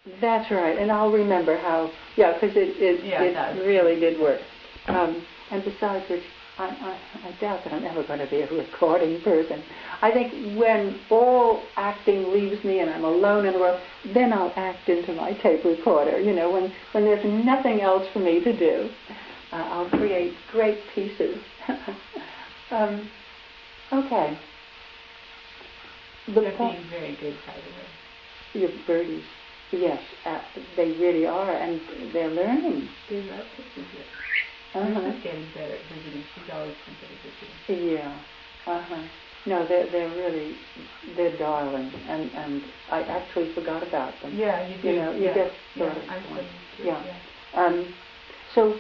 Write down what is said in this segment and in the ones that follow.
That's right, and I'll remember how, because it really did work. And besides which, I doubt that I'm ever going to be a recording person. I think when all acting leaves me and I'm alone in the world, then I'll act into my tape recorder. You know, when there's nothing else for me to do, I'll create great pieces. Okay. They're being very good, by the way. Your birdies. Yes, they really are, and they're learning. They love to visit. She's getting better at visiting. She's always been good at visiting. Yeah. No, they're darling, and I actually forgot about them. Yeah, you do. You know, you get sort of. So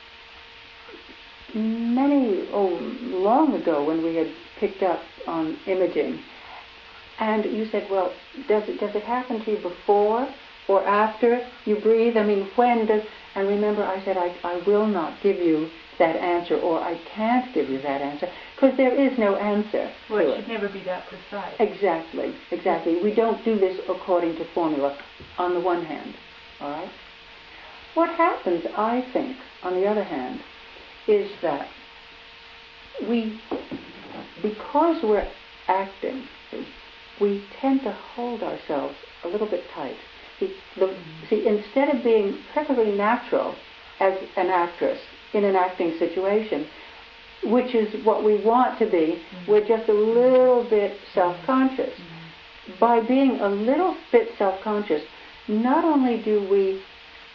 long ago when we had picked up on imaging, and you said, well, does it happen to you before or after you breathe? I mean, when does... And remember, I said, I will not give you that answer, or I can't give you that answer, because there is no answer. Well, it should never be that precise. Exactly. We don't do this according to formula, on the one hand, all right? What happens, I think, on the other hand, is that because we're acting, we tend to hold ourselves a little bit tight. See, instead of being perfectly natural as an actress in an acting situation, which is what we want to be, we're just a little bit self-conscious. By being a little bit self-conscious, not only do we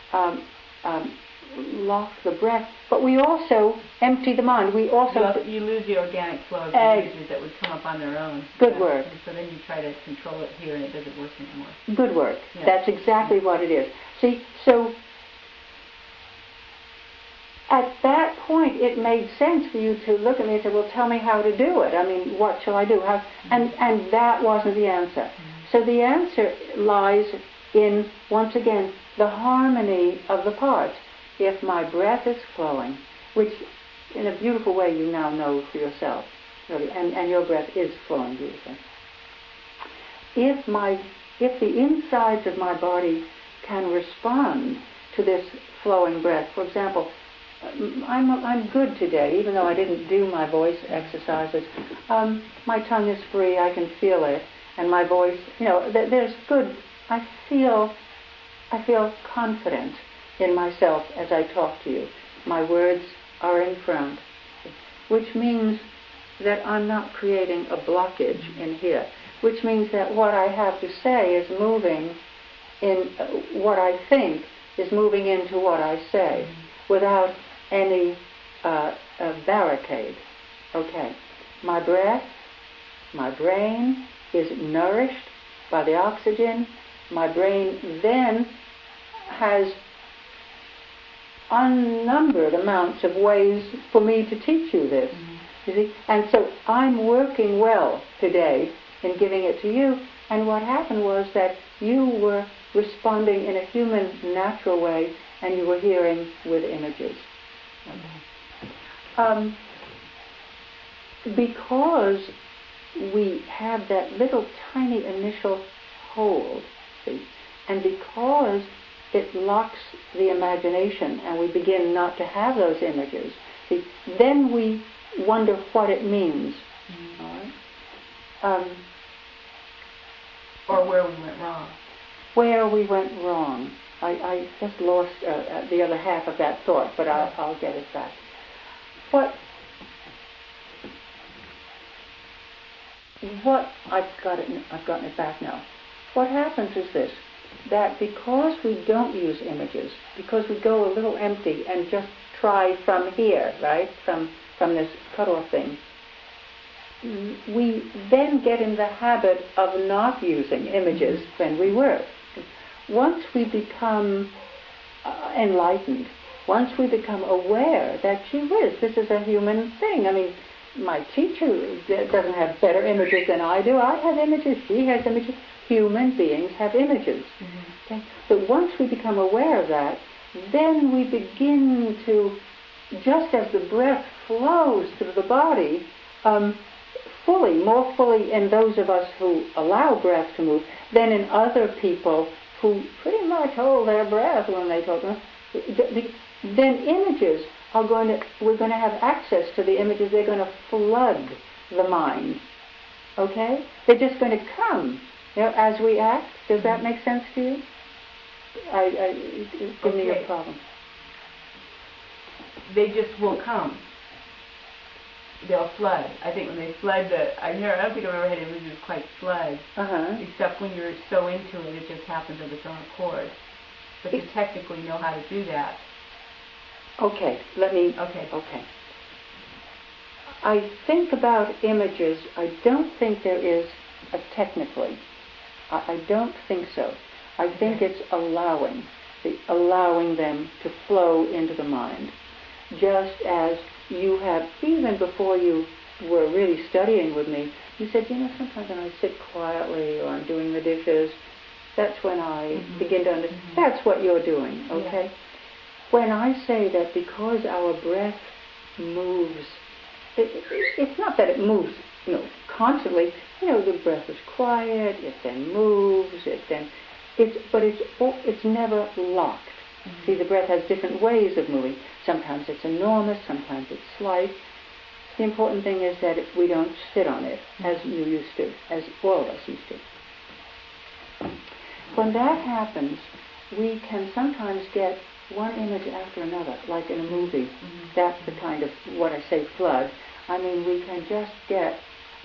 lock the breath, but we also empty the mind. We also you lose the organic flow of images that would come up on their own. Good work. And so then you try to control it here, and it doesn't work anymore. Good work. Yeah. That's exactly what it is. See, so at that point, it made sense for you to look at me and say, "Well, tell me how to do it. I mean, what shall I do?" And that wasn't the answer. So the answer lies in, once again, the harmony of the parts. If my breath is flowing, which in a beautiful way you now know for yourself, really, and your breath is flowing beautifully. If the insides of my body can respond to this flowing breath, for example, I'm good today, even though I didn't do my voice exercises. My tongue is free, I can feel it, and my voice, there's good. I feel confident in myself as I talk to you. My words are in front, which means that I'm not creating a blockage in here, which means that what I have to say is moving in, what I think is moving into what I say, without any barricade. Okay. My breath, my brain is nourished by the oxygen. My brain then has unnumbered amounts of ways for me to teach you this. You see? And so I'm working well today in giving it to you, and what happened was that you were responding in a human, natural way, and you were hearing with images. Because we have that little tiny initial hold, see, and because it locks the imagination and we begin not to have those images, see, then we wonder what it means. All right? Or where we went wrong. Where we went wrong. I just lost the other half of that thought, but I'll get it back. What I've gotten it back now. What happens is this, that because we don't use images, because we go a little empty and just try from here, right, from this cutoff thing, we then get in the habit of not using images when we work. Once we become enlightened, once we become aware that, gee whiz, this is a human thing. I mean, my teacher doesn't have better images than I do. I have images, she has images. Human beings have images. Okay? But once we become aware of that, then we begin to, just as the breath flows through the body, more fully in those of us who allow breath to move than in other people who pretty much hold their breath when they talk. Then images we're going to have access to the images. They're going to flood the mind. Okay? They're just going to come, as we act. Does that make sense to you? Give me your problem. They just will come. They'll flood. I think when they flood I don't think I've ever had images quite flood. Except when you're so into it, it just happens of its own accord. But you technically know how to do that. Okay. Okay. I think about images. I don't think there is a technically. I don't think so. I think it's allowing them to flow into the mind. Just as you have, even before you were really studying with me, you said, sometimes when I sit quietly or I'm doing the dishes, that's when I begin to understand. That's what you're doing, okay? Yeah. When I say that because our breath moves, it's not that it moves, constantly. The breath is quiet, it then moves, but it's never locked. See, the breath has different ways of moving. Sometimes it's enormous, sometimes it's slight. The important thing is that we don't sit on it, as you used to, as all of us used to. When that happens, we can sometimes get one image after another, like in a movie. That's the kind of, what I say, flood. I mean, we can just get,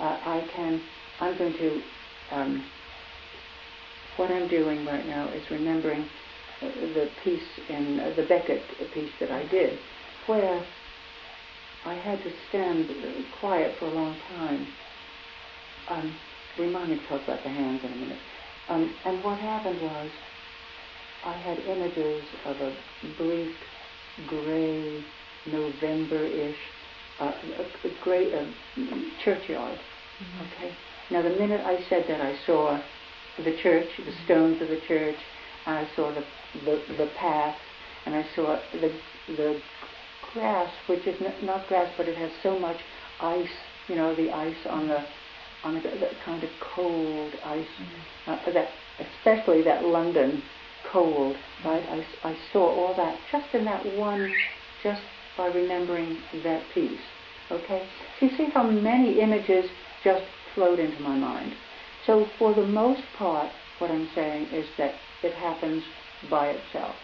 what I'm doing right now is remembering the piece in the Beckett piece that I did, where I had to stand quiet for a long time. Remind me to talk about the hands in a minute. And what happened was, I had images of a bleak, gray, November-ish, gray churchyard. Okay. Now, the minute I said that, I saw the church, the stones of the church. I saw the path, and I saw the grass, which is not grass, but it has so much ice. The ice on the kind of cold ice. That especially that London cold, right? I saw all that just in that one, just by remembering that piece. Okay. So you see how many images just flowed into my mind. So for the most part, what I'm saying is that it happens by itself.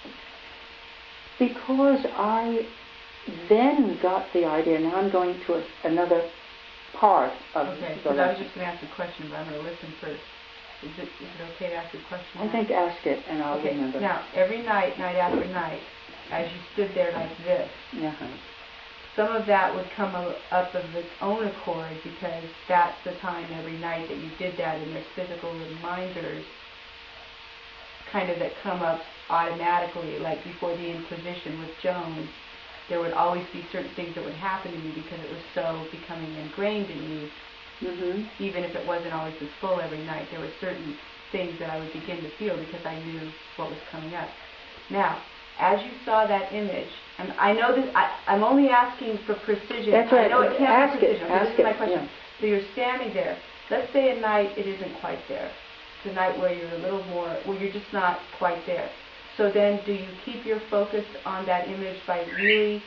Because I then got the idea, now I'm going to another part of the lesson. I was just going to ask a question, but I'm going to listen first. Is it okay to ask a question? I think ask it, and I'll remember. Now, every night after night, as you stood there like this, some of that would come up of its own accord, because that's the time every night that you did that, and there's physical reminders kind of that come up automatically, like before the Inquisition with Jones. There would always be certain things that would happen to me because it was so becoming ingrained in me. Even if it wasn't always as full every night, there were certain things that I would begin to feel because I knew what was coming up. Now, as you saw that image, and I know that I'm only asking for precision. That's right. I know it can't be precision. Ask this is my question. Yeah. So you're standing there. Let's say at night it isn't quite there. It's a night where you're a little more, where you're just not quite there. So then, do you keep your focus on that image by really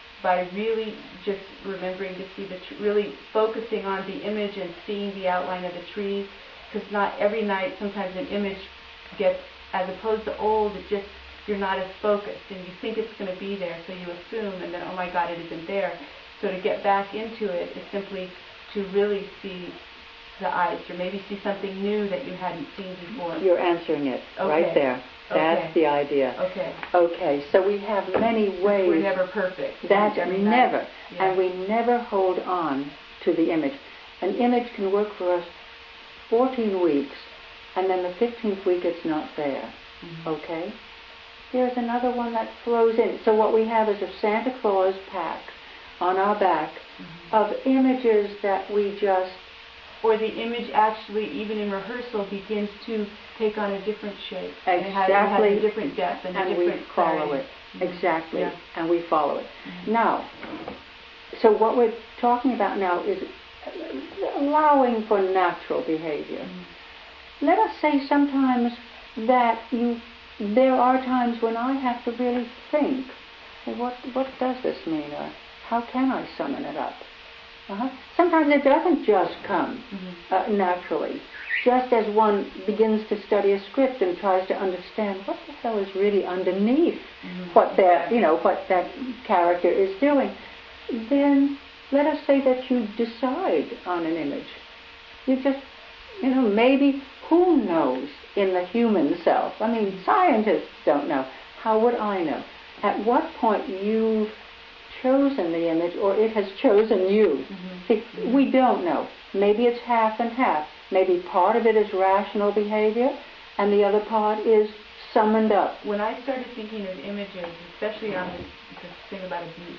just remembering to see really focusing on the image and seeing the outline of the trees? Because not every night, sometimes an image gets, as opposed to old, you're not as focused, and you think it's going to be there, so you assume, and then, oh my God, it isn't there. So to get back into it is simply to really see the ice, or maybe see something new that you hadn't seen before. You're answering it right there. That's the idea. Okay, so we have many ways. We're never perfect. That's never. Yeah. And we never hold on to the image. An image can work for us 14 weeks, and then the 15th week it's not there. Okay? There's another one that flows in. So what we have is a Santa Claus pack on our back of images that we just... Or the image actually, even in rehearsal, begins to take on a different shape. Exactly. It has a different depth and a different we follow it. Exactly. Yeah. And we follow it. Now, so what we're talking about now is allowing for natural behavior. Let us say sometimes that there are times when I have to really think, what does this mean, or how can I summon it up? Sometimes it doesn't just come naturally. Just as one begins to study a script and tries to understand what the hell is really underneath what that character is doing, then let us say that you decide on an image. You just, maybe, who knows in the human self? I mean, scientists don't know. How would I know? At what point you've chosen the image, or it has chosen you? See, we don't know. Maybe it's half and half. Maybe part of it is rational behavior, and the other part is summoned up. When I started thinking of images, especially on this thing about abuse,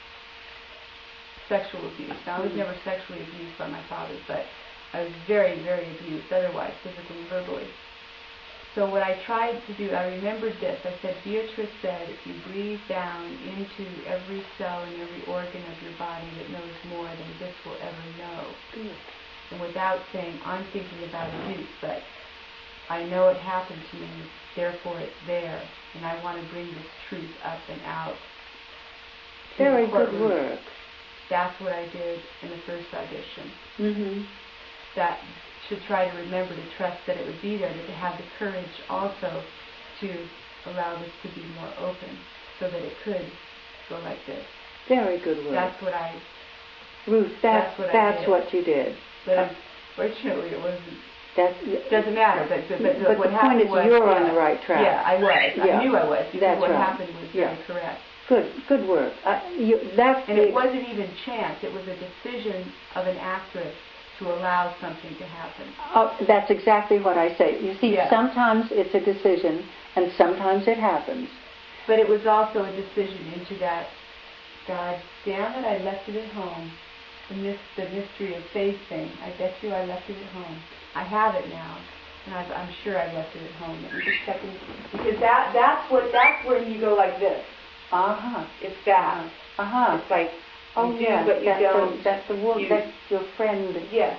sexual abuse. Now, I was never sexually abused by my father, but I was very, very abused otherwise, physically and verbally. So what I tried to do, I remembered this. I said, Beatrice said, if you breathe down into every cell and every organ of your body that knows more than this will ever know. And without saying, I'm thinking about abuse, but I know it happened to me, therefore it's there, and I want to bring this truth up and out. Very good work. That's what I did in the first audition. That should try to remember to trust that it would be there, but to have the courage also to allow this to be more open so that it could go like this. Very good work. That's what I... Ruth, that's what you did. But unfortunately it wasn't... Doesn't matter, but what happened was... But the point is you're on the right track. Yeah, I was. Yeah. I knew I was, because that's what right. happened was very correct. Good work. And it wasn't even chance. It was a decision of an actress to allow something to happen. Oh, that's exactly what I say. You see, sometimes it's a decision, and sometimes it happens. But it was also a decision into that, God damn it, I left it at home. The mystery of faith thing. I bet you I left it at home. I have it now, and I'm sure I left it at home. Because that's when you go like this. It's that. It's like, you do, but you don't. That's the work. That's your friend. Yes.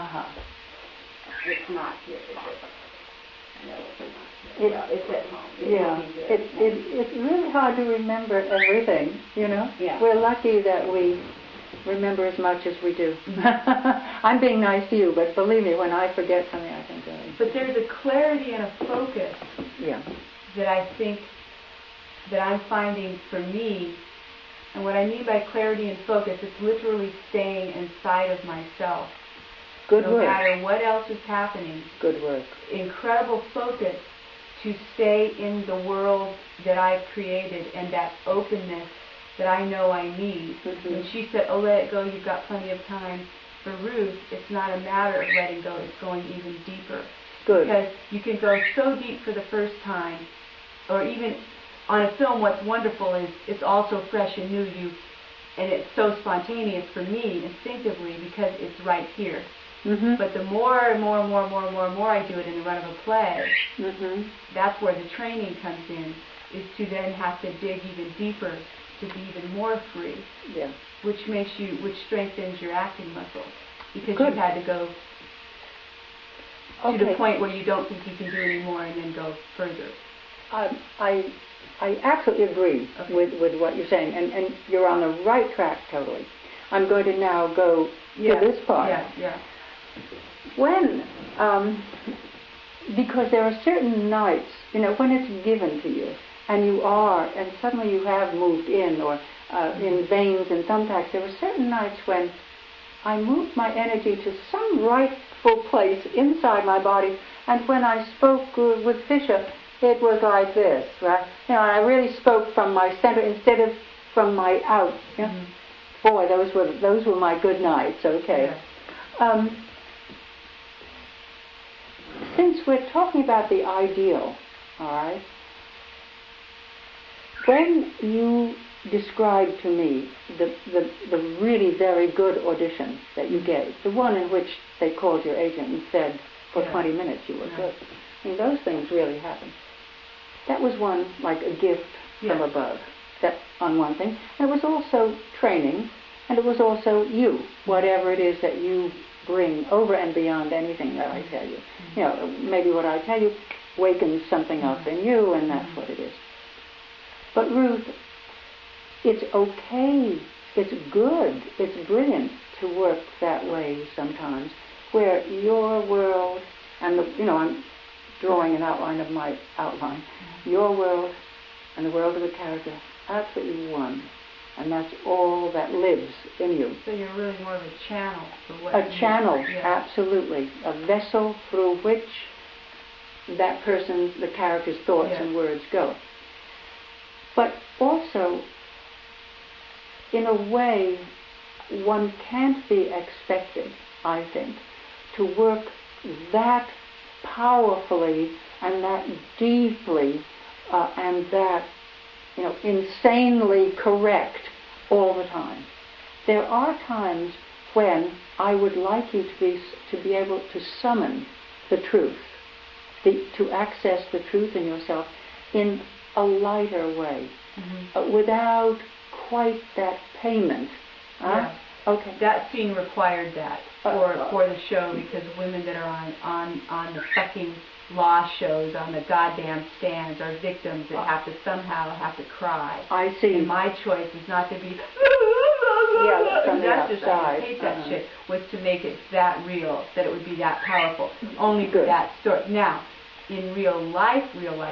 It's not here, is it? No, it's not. It's at home. It's really hard to remember everything, Yeah. We're lucky that we remember as much as we do. I'm being nice to you, but believe me, when I forget something, I think... But there's a clarity and a focus that I think that I'm finding for me. And what I mean by clarity and focus, it's literally staying inside of myself. Good work. No matter what else is happening. Good work. Incredible focus to stay in the world that I've created and that openness that I know I need. When she said, oh, let it go, you've got plenty of time. For Ruth, it's not a matter of letting go, it's going even deeper. Good. Because you can go so deep for the first time, or even on a film, what's wonderful is it's also fresh and new, and it's so spontaneous for me, instinctively, because it's right here. But the more and more I do it in the run of a play, that's where the training comes in, is to then have to dig even deeper, to be even more free, which strengthens your acting muscle, because you had to go to the point where you don't think you can do anymore and then go further. I absolutely agree with what you're saying, and you're on the right track totally. I'm going to now go to this part. When, because there are certain nights, when it's given to you, and suddenly you have moved in, or in veins and thumbtacks, there were certain nights when I moved my energy to some rightful place inside my body, and when I spoke with Fisher, it was like this, right? I really spoke from my center instead of from my out. Boy, those were my good nights. Okay. Since we're talking about the ideal, all right. When you described to me the really very good audition that you gave, the one in which they called your agent and said for 20 minutes you were good. I mean, those things really happen. That was one, like a gift from above, that on one thing. And it was also training, and it was also you, whatever it is that you bring over and beyond anything that I tell you. Maybe what I tell you wakens something up in you, and that's what it is. But Ruth, it's okay, it's good, it's brilliant to work that way sometimes, where your world and I'm drawing an outline of my outline, your world and the world of the character, absolutely one. And that's all that lives in you. So you're really more of a channel for what a channel, absolutely. A vessel through which that person, the character's thoughts and words go. But also, in a way, one can't be expected, I think, to work that powerfully and that deeply and that insanely correct all the time. There are times when I would like you to be able to summon the truth, to access the truth in yourself in a lighter way, without quite that payment. Okay. That scene required that for the show, because women that are on the fucking law shows, on the goddamn stands, are victims that have to cry. I see. And my choice is not to be from the that's just, outside. I hate that shit, was to make it that real, that it would be that powerful, only for that story. Now, in real life,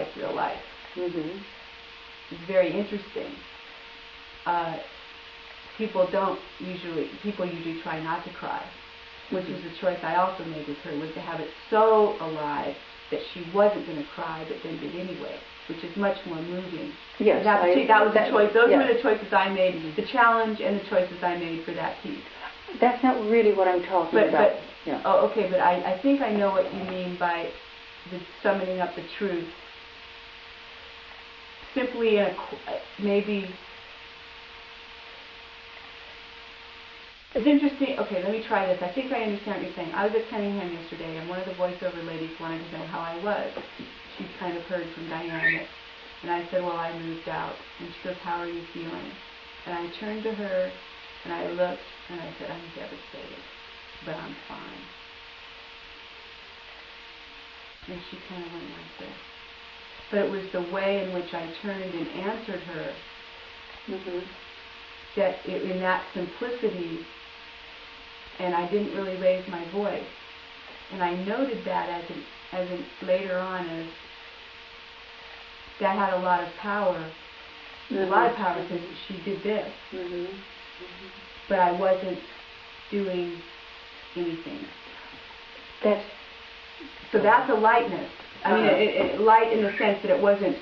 it's very interesting. People usually try not to cry, which was the choice I also made with her, was to have it so alive that she wasn't going to cry, but then did anyway, which is much more moving. Yes, that was the choice. Those were the choices I made, the challenge and the choices I made for that piece. That's not really what I'm talking about. But I think I know what you mean by the summoning up the truth. Simply maybe... It's interesting. Okay, let me try this. I think I understand what you're saying. I was at Cunningham yesterday, and one of the voiceover ladies wanted to know how I was. She'd kind of heard from Diane. And I said, well, I moved out. And she goes, how are you feeling? And I turned to her, and I looked, and I said, I'm devastated, but I'm fine. And she kind of went like this. But it was the way in which I turned and answered her, that in that simplicity, and I didn't really raise my voice. And I noted that as later on, as that had a lot of power. A lot of power, because she did this. But I wasn't doing anything. So that's a lightness. I mean, light in the sense that it wasn't,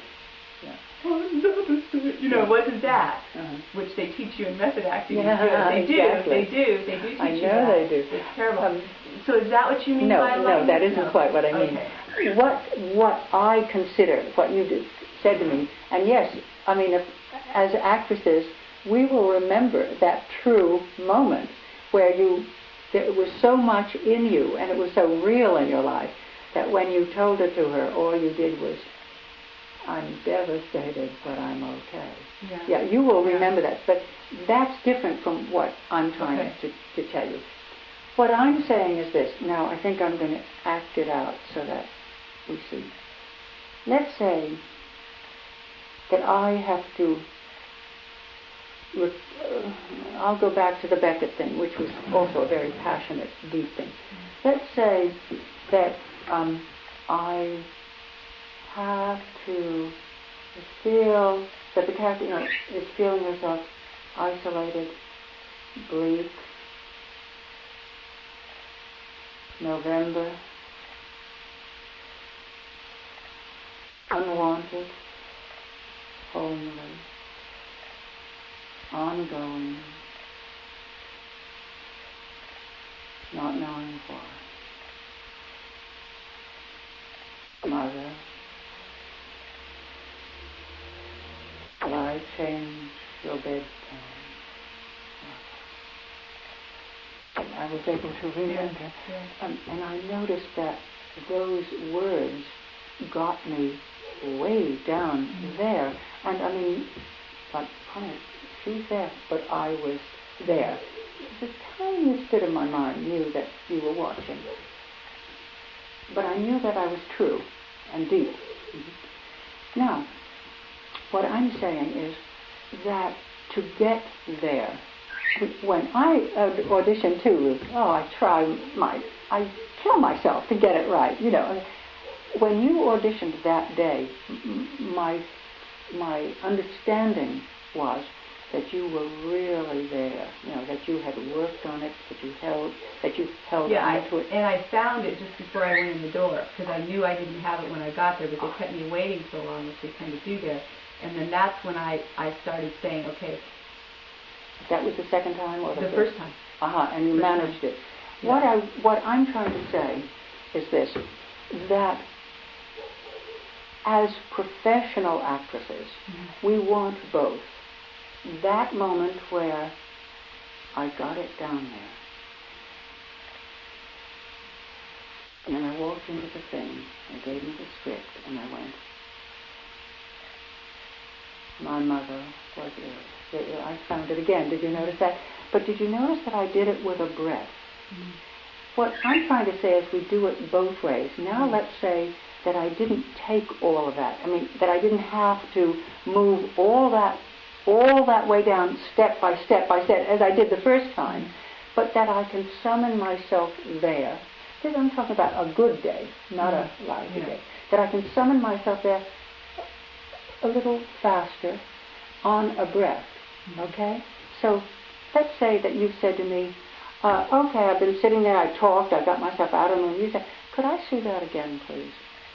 it wasn't that, which they teach you in method acting. They do teach you that. I know they do. It's terrible. So is that what you mean by lightness? No, that isn't quite what I mean. Okay. What I consider, what you said to me, and yes, I mean, as actresses, we will remember that true moment where there was so much in you, and it was so real in your life, that when you told it to her, all you did was, I'm devastated, but I'm okay. Yeah, you will remember that. But that's different from what I'm trying to tell you. What I'm saying is this. Now, I think I'm going to act it out so that we see. Let's say that I have to... I'll go back to the Beckett thing, which was also a very passionate, deep thing. Let's say that I have to feel that the character is feeling herself isolated, bleak, November, unwanted, homely, ongoing, not knowing why. Mother, will I change your bedtime? I was able to remember. And I noticed that those words got me way down there. And I mean, like, honey, she's there, but I was there. The tiniest bit of my mind knew that you were watching. But I knew that I was true. and deep. Now, what I'm saying is that to get there, when I audition too, I kill myself to get it right, you know. When you auditioned that day, my understanding was that you were really there, you know, that you had worked on it, that you held onto it. And I found it just before I went in the door, because I knew I didn't have it when I got there, but they kept me waiting so long, which they tend to do there. And then that's when I started saying, okay. That was the second time, or the first time? And you managed it. Yeah. What I'm trying to say is this, that as professional actresses, we want both. That moment where I got it down there, and then I walked into the thing, they gave me the script, and I went, my mother was ill. I found it again. Did you notice that? But did you notice that I did it with a breath? Mm-hmm. What I'm trying to say is we do it both ways. Now let's say that I didn't take all of that. I mean, that I didn't have to move all that way down step by step as I did the first time, but that I can summon myself there. Because I'm talking about a good day, not a lousy day. That I can summon myself there a little faster on a breath. Okay? So let's say that you said to me, okay, I've been sitting there, I talked, I got myself out of the room. You said, could I see that again, please?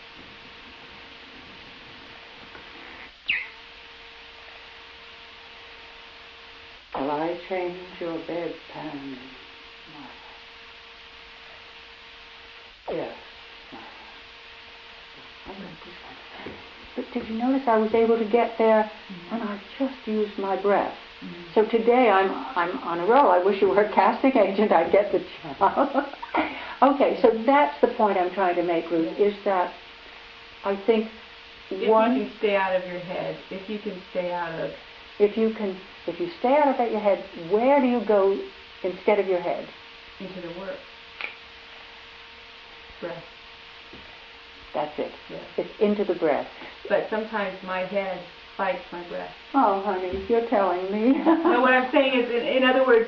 Shall I change your bedpan? Yes. But did you notice I was able to get there, and I just used my breath. So today I'm on a roll. I wish you were a casting agent. I'd get the job. Okay, so that's the point I'm trying to make, Ruth, is that I think if you can stay out of your head, if you stay out of your head, where do you go instead of your head? Into the work. Breath. That's it. Yes. It's into the breath. But sometimes my head fights my breath. Oh, honey, you're telling me. No, what I'm saying is, in other words,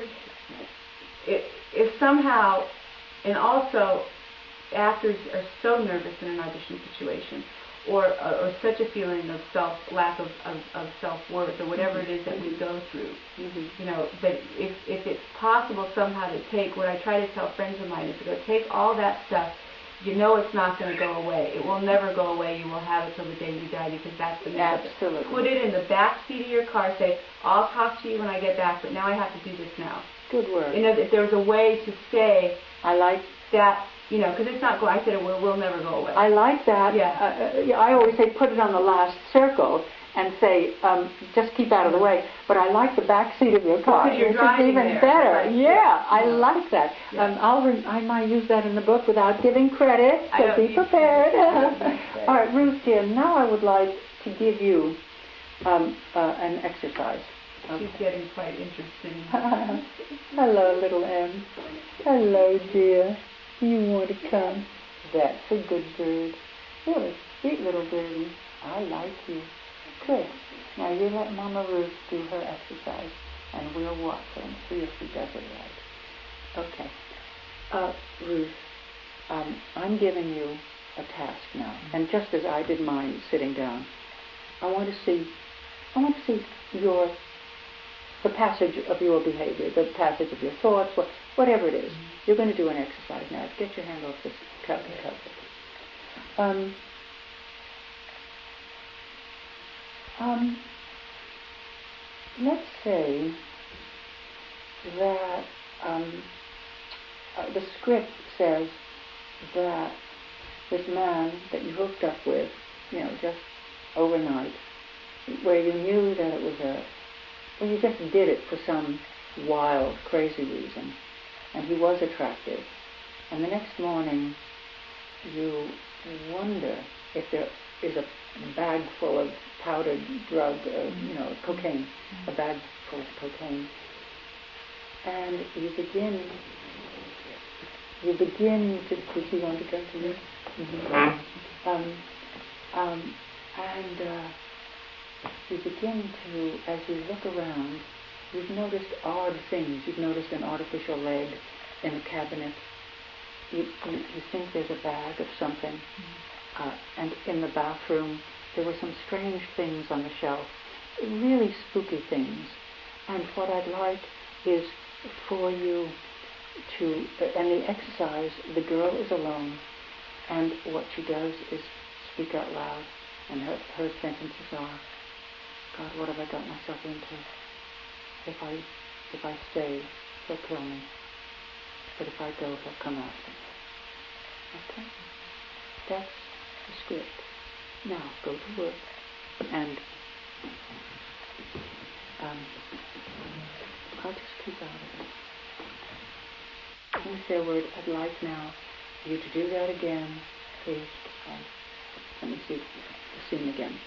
if somehow, and also actors are so nervous in an audition situation, or such a feeling of lack of self-worth, or whatever it is that we go through, you know, that if it's possible somehow to take, what I try to tell friends of mine is to go take all that stuff. You know it's not going to go away. It will never go away. You will have it till the day you die, because that's the message. Absolutely. Put it in the back seat of your car. Say, I'll talk to you when I get back, but now I have to do this now. Good word. You know, if there's a way to say, I like that, you know, because it's not going. I said it will never go away. I like that. Yeah. I always say put it on the last circle and say just keep out of the way. But I like the back seat of your car. Because you're driving even there. better. Right. Yeah, I like that. Yeah. I might use that in the book without giving credit. So be prepared. All right, Ruth dear. Now I would like to give you an exercise. Okay. She's getting quite interesting. Hello, little M. Hello, dear. You want to come? That's a good bird. You're a sweet little birdie. I like you. Good. Now you let Mama Ruth do her exercise, and we'll watch her and see if she does it right. Okay. Ruth, I'm giving you a task now, and just as I did mine sitting down, I want to see the passage of your behavior, the passage of your thoughts, whatever it is. You're going to do an exercise now. Get your hand off this cup and cover it. Let's say that the script says that this man that you hooked up with, you know, just overnight, where you knew that it was you just did it for some wild, crazy reason, and he was attractive, and the next morning you wonder if there is a bag full of powdered drug, cocaine, a bag full of cocaine, and you begin to, does he want to go to you? And you begin to, as you look around, you've noticed odd things. You've noticed an artificial leg in a cabinet. You think there's a bag of something. And in the bathroom, there were some strange things on the shelf, really spooky things. And what I'd like is for you to, and the exercise, the girl is alone, and what she does is speak out loud, and her sentences are, God, what have I got myself into? If I stay, they'll kill me. But if I go, they'll come after me. Okay? That's the script. Now, go to work, and I'll just keep out of it. Let me say a word. I'd like now for you to do that again, please. Let me see the scene again.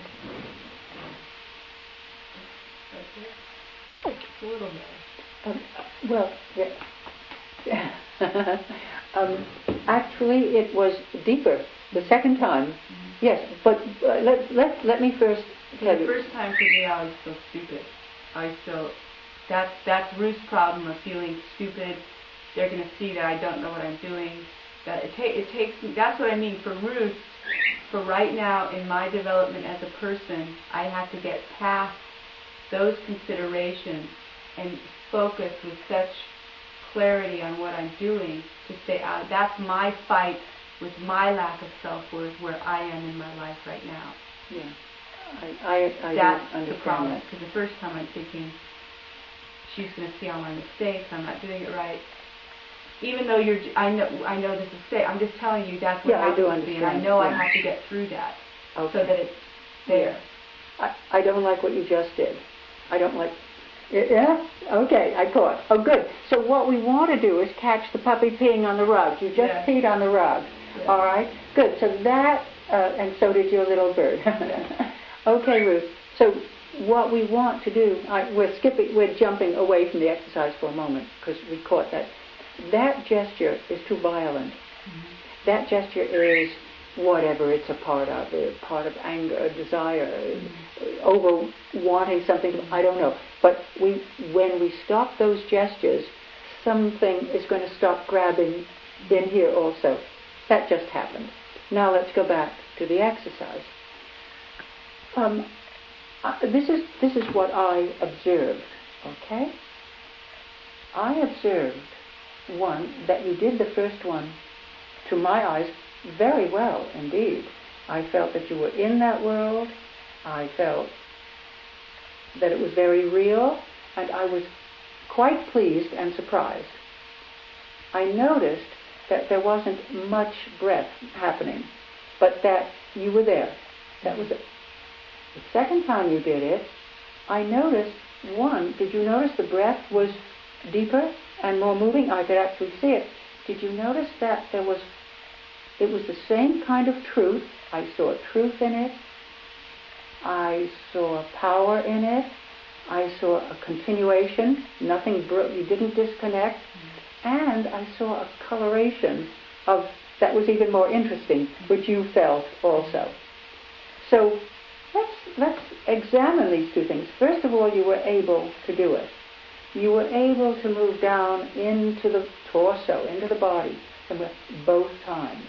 A little more. Well, yeah. Actually, it was deeper the second time. Mm-hmm. Yes, but let me first tell you. The first time for me, I was so stupid. That's Ruth's problem of feeling stupid. They're going to see that I don't know what I'm doing. That it takes. That's what I mean for Ruth. For right now in my development as a person, I have to get past those considerations and focus with such clarity on what I'm doing to say, that's my fight with my lack of self-worth where I am in my life right now. Yeah, I that's the problem. Because the first time I'm thinking, she's going to see all my mistakes, I'm not doing it right. Even though I know this is safe, I'm just telling you that's what happens to me, and I know I have to get through that so that it's there. I don't like what you just did. I don't like... Yeah? Okay, I caught. Oh, good. So what we want to do is catch the puppy peeing on the rug. You just peed on the rug. Yeah. All right? Good. So that, and so did your little bird. Okay, Ruth. So what we want to do, we're jumping away from the exercise for a moment because we caught that. That gesture is too violent. Mm-hmm. That gesture is whatever it's a part of anger, desire, over wanting something, I don't know. But when we stop those gestures, something is going to stop grabbing in here also. That just happened. Now let's go back to the exercise. This is what I observed, okay? I observed, one, that you did the first one, to my eyes, very well indeed. I felt that you were in that world. I felt that it was very real, and I was quite pleased and surprised. I noticed that there wasn't much breath happening, but that you were there. That was it. The second time you did it, I noticed, one, did you notice the breath was deeper and more moving? I could actually see it. Did you notice that it was the same kind of truth? I saw truth in it. I saw power in it. I saw a continuation. You didn't disconnect. And I saw a coloration that was even more interesting, which you felt also. So let's examine these two things. First of all, you were able to do it. You were able to move down into the torso, into the body, both times.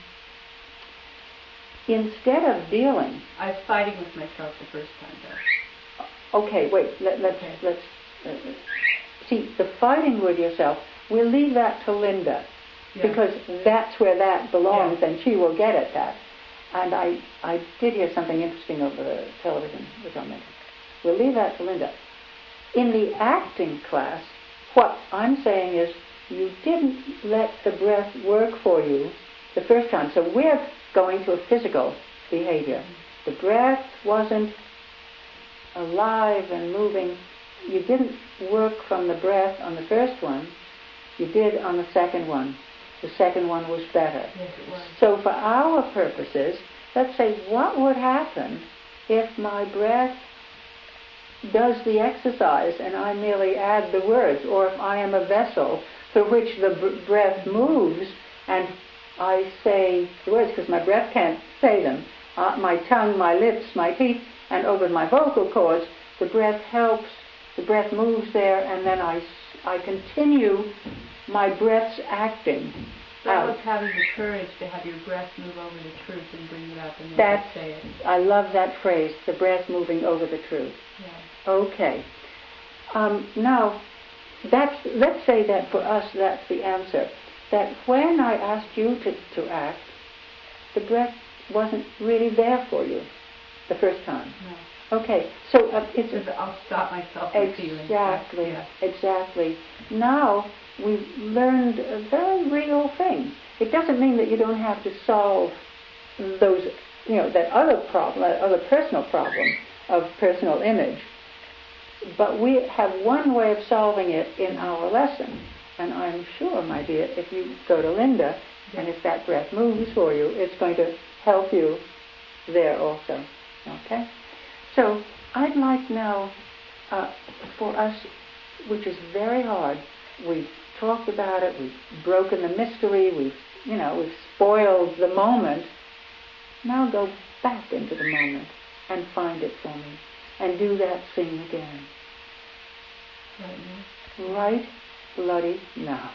Instead of dealing... I was fighting with myself the first time, though. Okay, wait. Let's see, the fighting with yourself, we'll leave that to Linda, because that's where that belongs, and she will get at that. And I did hear something interesting over the television, which I'll mention. We'll leave that to Linda. In the acting class, what I'm saying is you didn't let the breath work for you the first time. So we're going to a physical behavior. The breath wasn't alive and moving. You didn't work from the breath on the first one. You did on the second one. The second one was better. Yes, it was. So for our purposes, let's say, what would happen if my breath does the exercise and I merely add the words, or if I am a vessel through which the breath moves and I say the words, because my breath can't say them, my tongue, my lips, my teeth, and over my vocal cords, the breath helps, the breath moves there, and then I continue my breath's acting. That was having the courage to have your breath move over the truth and bring it up and then say it. I love that phrase, the breath moving over the truth. Yeah. Okay. Now, let's say that for us that's the answer. That when I asked you to act, the breath wasn't really there for you the first time. No. Okay, so I'll stop myself from feeling. Exactly, yeah. exactly. Now we've learned a very real thing. It doesn't mean that you don't have to solve those, that other problem, that other personal problem of personal image. But we have one way of solving it in our lesson. And I'm sure, my dear, if you go to Linda, and if that breath moves for you, it's going to help you there also. Okay? So I'd like now for us, which is very hard, we've talked about it, we've broken the mystery, we've spoiled the moment. Now go back into the moment and find it for me. And do that scene again. Right now. Right bloody now.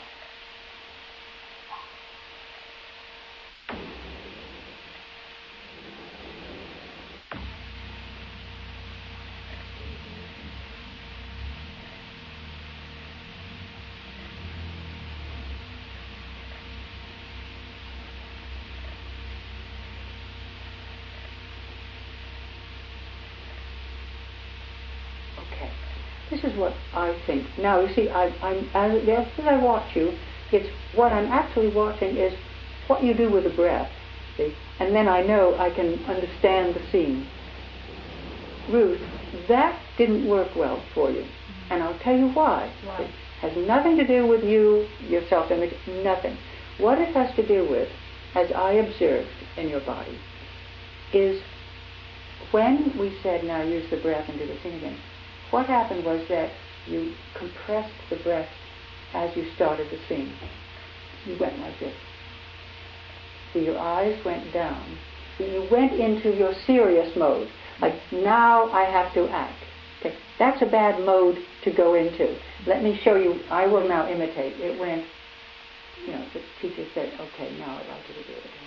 This is what I think. Now, you see, as I watch you, it's what I'm actually watching is what you do with the breath, see? And then I know I can understand the scene. Ruth, that didn't work well for you. And I'll tell you why. Why? It has nothing to do with you, your self-image, nothing. What it has to do with, as I observed in your body, is when we said, now use the breath and do the scene again, what happened was that you compressed the breath as you started the scene. You went like this. So your eyes went down. So you went into your serious mode. Like, now I have to act. Okay, that's a bad mode to go into. Let me show you. I will now imitate. It went, the teacher said, okay, now I'd like you to do it again.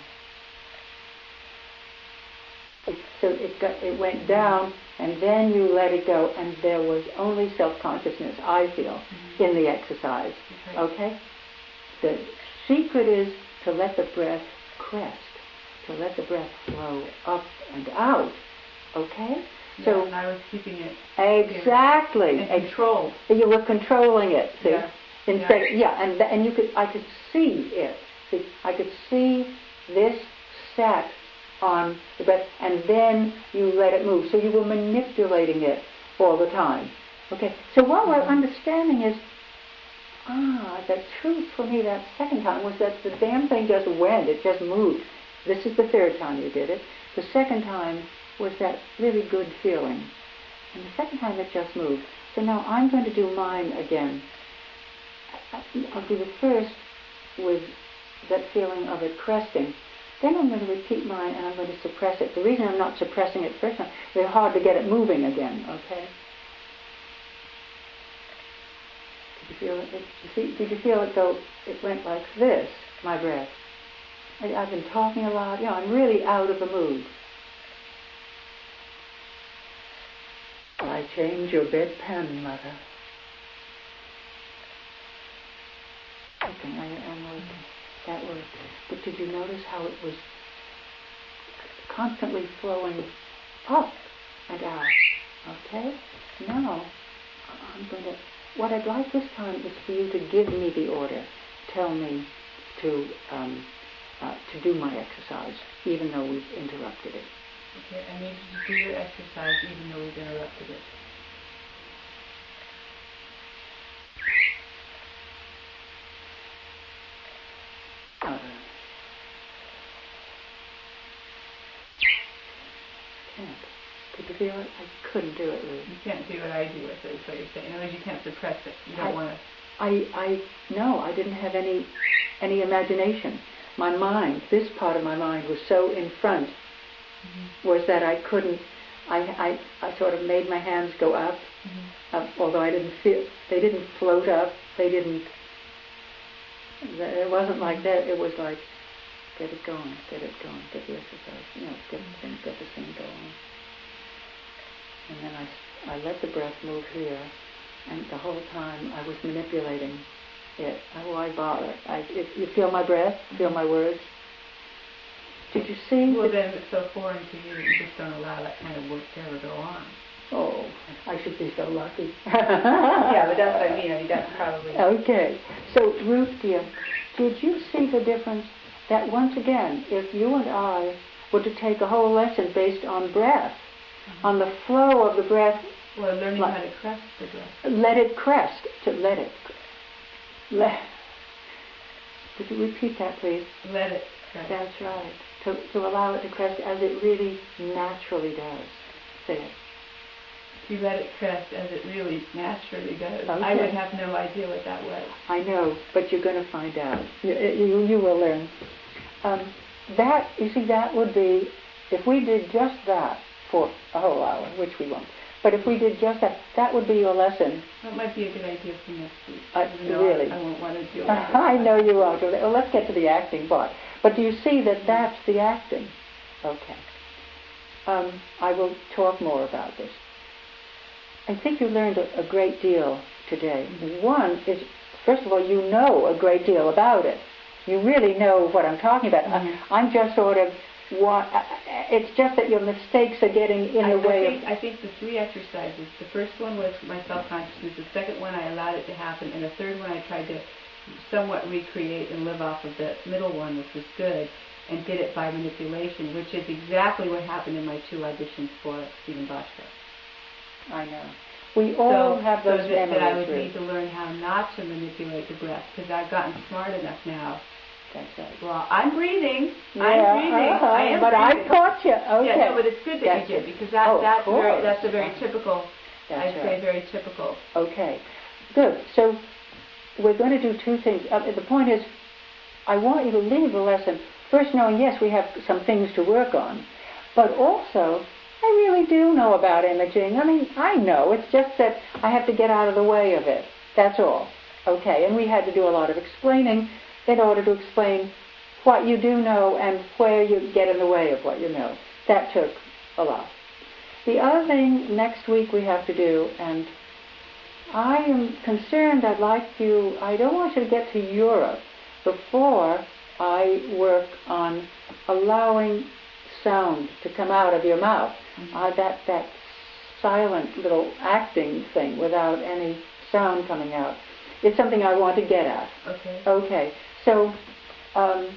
So it went down, and then you let it go, and there was only self-consciousness, I feel, in the exercise. Okay? The secret is to let the breath crest, to let the breath flow up and out. Okay? So I was keeping it exactly in control. You were controlling it. See? Yeah. Instead, and I could see it. See, I could see this sat on the breath, and then you let it move. So you were manipulating it all the time. Okay. So what we're understanding is, the truth for me that second time was that the damn thing just went. It just moved. This is the third time you did it. The second time was that really good feeling. And the second time it just moved. So now I'm going to do mine again. I'll do the first with that feeling of it cresting. Then I'm going to repeat mine and I'm going to suppress it. The reason I'm not suppressing it first time, it's hard to get it moving again, okay? Did you feel it? Did you feel it go, it went like this, my breath? I've been talking a lot. I'm really out of the mood. I change your bedpan, Mother. Okay, now I'm working. That worked. But did you notice how it was constantly flowing up and out? Okay? Now, what I'd like this time is for you to give me the order. Tell me to do my exercise, even though we've interrupted it. Okay, I need you to do your exercise, even though we've interrupted it. Did you feel it? I couldn't do it, Ruth. You can't do what I do with it, is what you're saying. In other words, you can't suppress it. You don't want to... No, I didn't have any imagination. My mind, this part of my mind was so in front was that I couldn't, I sort of made my hands go up, although I didn't feel, they didn't float up, it wasn't like that, it was like, get it going, get the exercise, get the thing going. And then I let the breath move here, and the whole time I was manipulating it. Why bother? You feel my breath, feel my words. Did you see? Well, then if it's so foreign to you, you just don't allow that kind of work to ever go on. Oh, I should be so lucky. Yeah, but that's what I mean. That's probably... Okay. So, Ruth, dear, did you see the difference that once again, if you and I were to take a whole lesson based on breath, on the flow of the breath... Well, learning how to crest the breath. Let it crest. Could you repeat that, please? Let it crest. That's right. To allow it to crest as it really naturally does. Say it. You let it crest as it really naturally does. Okay. I would have no idea what that was. I know, but you're going to find out. You will learn. That would be, if we did just that for a whole hour, which we won't, but if we did just that, that would be your lesson. That might be a good idea for next week. Really? I won't want to do it. I know you won't. Well, let's get to the acting part. But do you see that that's the acting? Okay. I will talk more about this. I think you learned a great deal today. One is, first of all, you know a great deal about it. You really know what I'm talking about. I'm just sort of, it's just that your mistakes are getting in the way. I think the 3 exercises, the first one was my self-consciousness, the second one I allowed it to happen, and the third one I tried to somewhat recreate and live off of the middle one, which was good, and did it by manipulation, which is exactly what happened in my 2 auditions for Stephen Boshko. I know. We all have those memories. That I would need to learn how not to manipulate the breath, because I've gotten smart enough now. That's right. Well, I'm breathing. Yeah, I'm breathing. But I taught you. Okay. Yeah, no, but it's good that you did, because that's a very typical. That's I'd say very typical. Okay. Good. So we're going to do 2 things. The point is, I want you to leave the lesson first knowing, yes, we have some things to work on, but also, I really do know about imaging. I mean, I know. It's just that I have to get out of the way of it. That's all. Okay. And we had to do a lot of explaining in order to explain what you do know and where you get in the way of what you know. That took a lot. The other thing next week we have to do, and I am concerned, I don't want you to get to Europe before I work on allowing sound to come out of your mouth. That silent little acting thing without any sound coming out. It's something I want to get at. Okay. So, I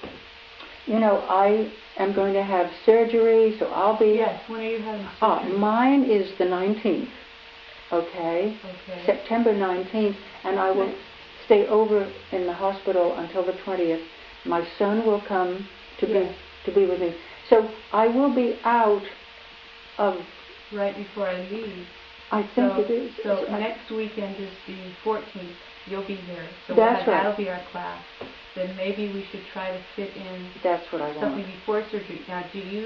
am going to have surgery, so I'll be... Yes, when are you having surgery? Mine is the 19th. Okay. September 19th, and I will stay over in the hospital until the 20th. My son will come to be with me. So I will be out of... Right before I leave. I think it is. So next weekend is the 14th. You'll be here. So that'll be our class. Then maybe we should try to fit in something before surgery. Now,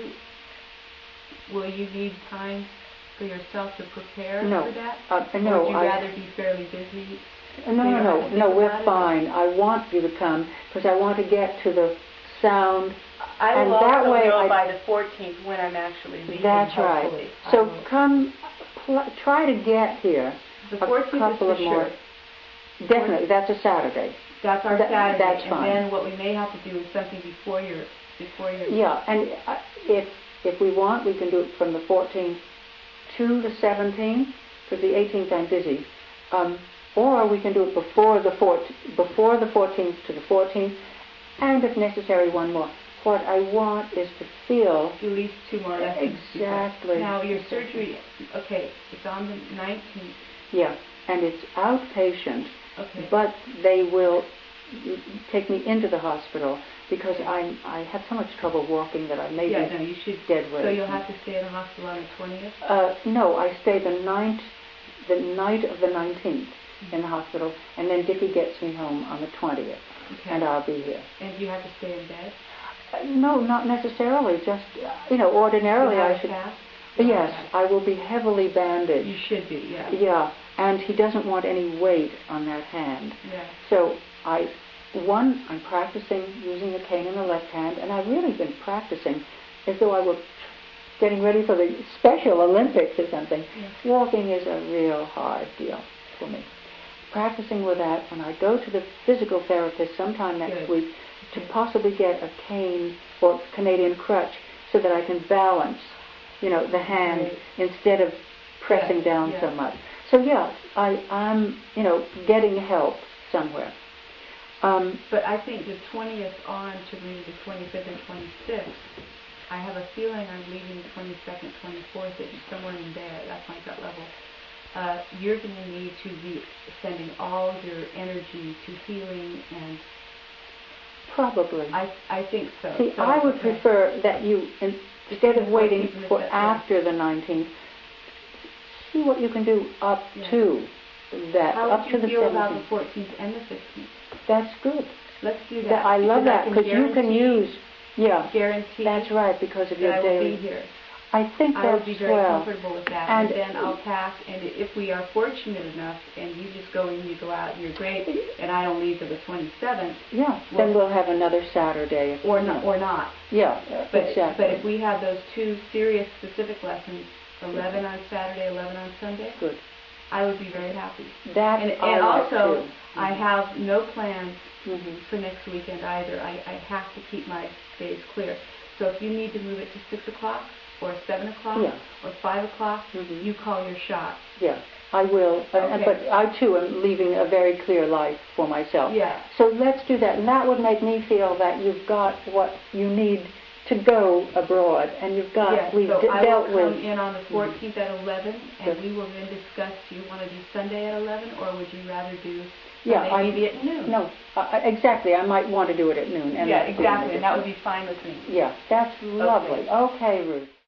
will you need time for yourself to prepare for that? No. Or would you rather be fairly busy? No, we're fine. I want you to come because I want to get to the sound. I will also know by the 14th when I'm actually leaving. That's hopefully. right. So come, try to get here. The 14th a couple of more. Definitely, that's a Saturday. That's our Saturday. That's fine. And then what we may have to do is something before your. Yeah, and if we want, we can do it from the 14th to the 17th, because the 18th I'm busy. Or we can do it before the 14th to the 14th, and if necessary, one more. What I want is to feel... At least 2 more lessons. Exactly. Now, your surgery, it's on the 19th. Yeah, and it's outpatient, Okay. But they will take me into the hospital because I had so much trouble walking that I may be dead weight. So you'll have to stay in the hospital on the 20th? No, I stay the night of the 19th in the hospital, and then Dickie gets me home on the 20th, and I'll be here. And do you have to stay in bed? No, not necessarily. Just, ordinarily I should. Yes, I will be heavily bandaged. You should be, yeah. Yeah, and he doesn't want any weight on that hand. Yeah. So I'm practicing using the cane in the left hand, and I've really been practicing as though I were getting ready for the Special Olympics or something. Yeah. Walking is a real hard deal for me. Practicing with that, and I go to the physical therapist sometime next week to possibly get a cane or Canadian crutch so that I can balance, the hand instead of pressing down so much. So yes, I'm getting help somewhere. But I think the 20th on to maybe the 25th and 26th, I have a feeling I'm leaving the 22nd, 24th, it's somewhere in there. That's my gut level. You're going to need to be sending all your energy to healing and... Probably. I think so. See, I would prefer that you, instead of waiting for after the 19th, see what you can do up to that, up to the 17th. How would you feel about the 14th and the 15th? That's good. Let's do that. I love that because you can use, guarantee. That's right, because of your daily. I will be here. I think that's I would be very comfortable with that, and then I'll pack. And if we are fortunate enough, and you just go in, you go out, and you're great, and I don't leave till the 27th. Yeah. Then we'll have another Saturday. Or not. Yeah. But exactly. But if we have those two serious, specific lessons, 11 on Saturday, 11 on Sunday. Good. I would be very happy. That and also, I have no plans Mm-hmm. for next weekend either. I have to keep my days clear. So if you need to move it to 6 o'clock or 7 o'clock or 5 o'clock, you call your shot. Yeah, I will. Okay. But I too am leaving a very clear life for myself. Yeah. So let's do that. And that would make me feel that you've got what you need to go abroad, and you've got, we've dealt with. I will come in on the 14th at 11, and we will then discuss, do you want to do Sunday at 11, or would you rather do Sunday maybe at noon? No, exactly. I might want to do it at noon. And exactly, and that would be fine with me. Yeah, that's lovely. Okay, Ruth.